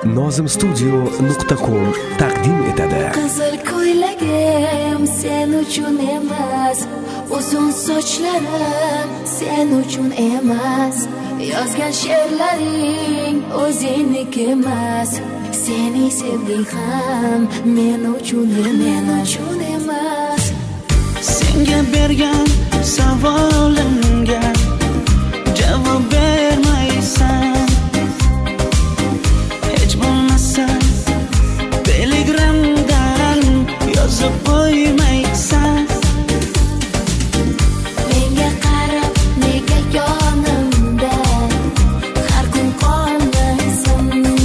nozimstudio.com taqdim etadi. Qizil ko'ylagim sen uchun emas, uzun sochlarim sen uchun emas, yozgan she'rlaring o'zingniki emas, seni sevging ham men uchun emas. Senga bergan savolimga javob bermaysan, hech bo'lmasa telegramdan yozib qo'ymaysan. Menga qarab nega yonimda har kun qolmaysan,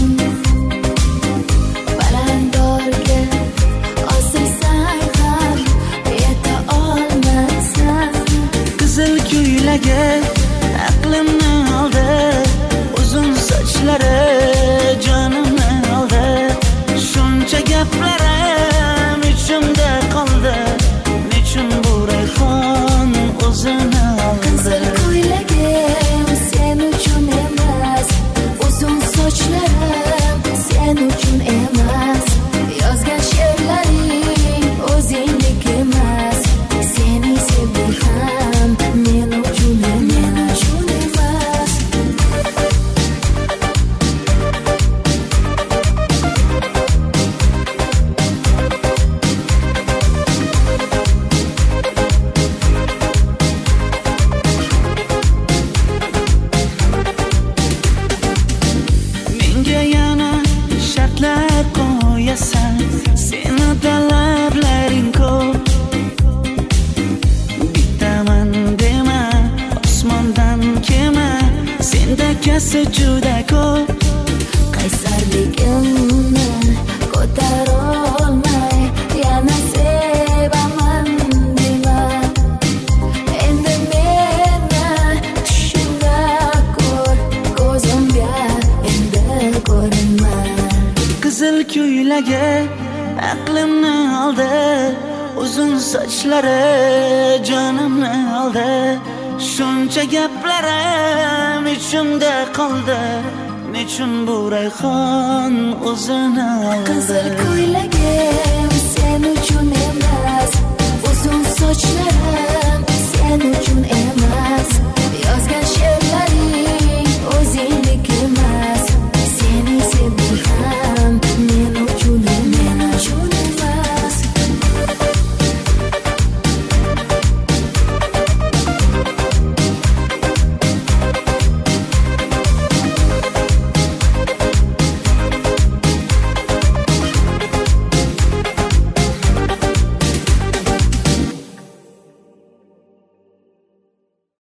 balandorga osilsang ham yeta olmaysan. Qizil ko'ylagi aqlimni oldi, uzun sochlari jonimni oldi, shuncha gaplarim ichimda qoldi, nechun bu rayhon o'zini oldi. Qizil ko'ylagim sen uchun emas, uzun sochlarim sen uchun emas, yozgan she'rlaring o'zingniki emas, seni sevging ham men uchun emas. Menga yana shartlar qo'yasan, seni talablaring ko'p. Bittaman dema, osmondan kema, senda kasi juda ko'p. Qaysarligimni ko'tarolmay yana sevaman dema, endi meni tushimda ko'r, ko'zimga endi ko'rinma. Qizil ko'ylagi aqlimni oldi, uzun sochlari jonimni oldi, shuncha gaplarim ichimda qoldi, nechun bu rayhon o'zini oldi. Qizil ko'ylagim